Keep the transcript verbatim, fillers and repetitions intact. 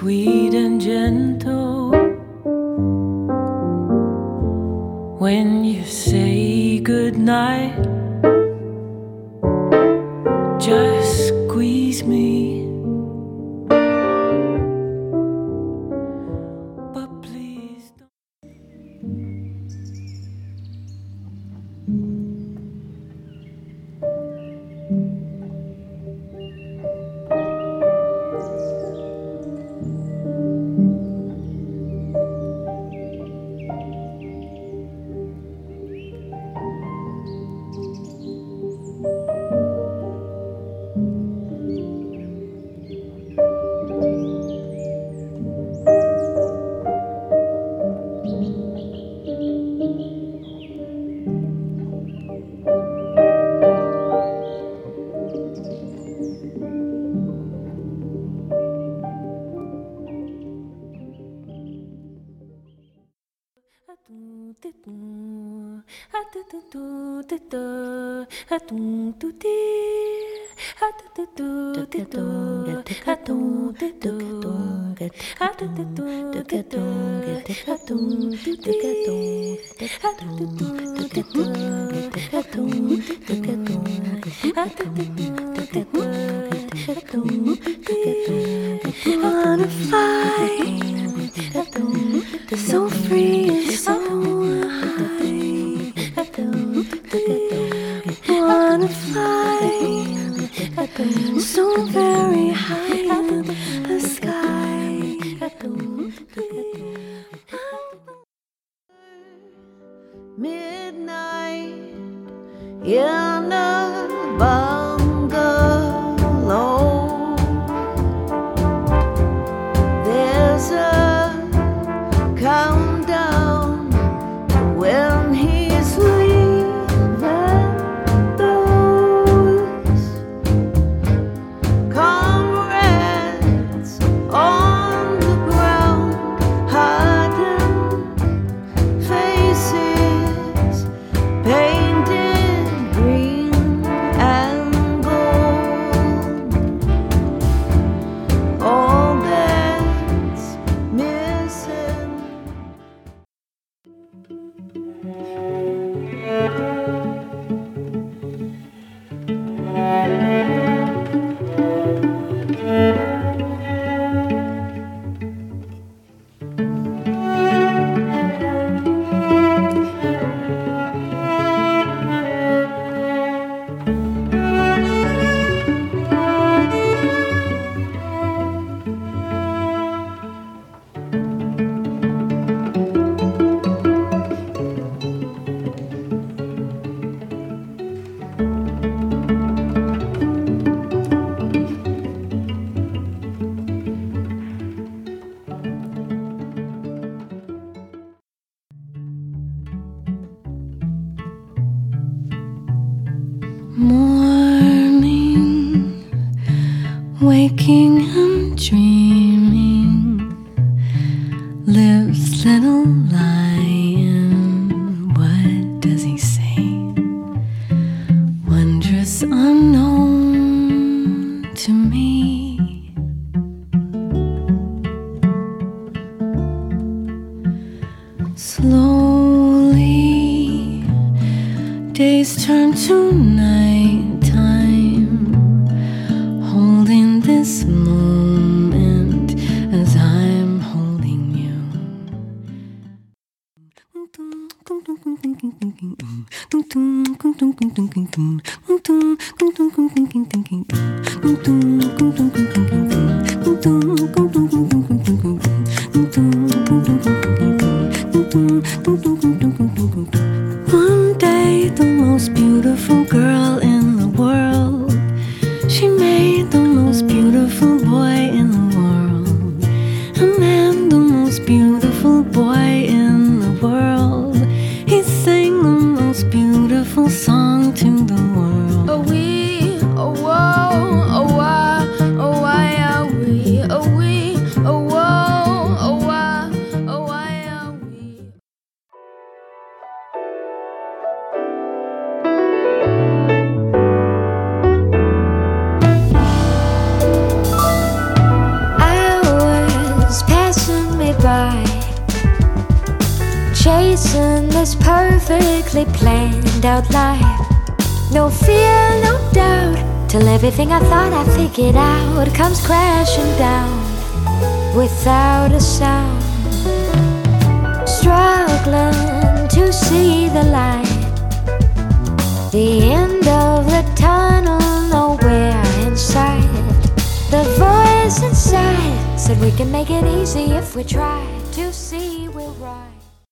sweet and gentle when you say goodnight. Just squeeze me, but please don't. Wanna fly so free and so high. Wanna fly so very high in the sky. Midnight in a bungalow, there's a countdown to when he's leaving. Those comrades on the ground, hardened faces painted green and gold. All that's missing. Morning, waking and dreaming, lives little lion. What does he say? Wondrous unknown to me. Slowly, days turn to nighttime, holding this moment as I'm holding you. One day, the most beautiful girl in the world, she made the most beautiful boy in the world. And then the most beautiful boy in the world, he sang the most beautiful song to the world. Oh we, oh whoa, oh why, oh why are we, oh we, oh whoa, oh why, oh why are we. chasing this perfectly planned out life. No fear, no doubt, till everything I thought I figured out comes crashing down without a sound. Struggling to see the light, the end of the tunnel, nowhere in sight. The voice inside said we can make it easy if we try to see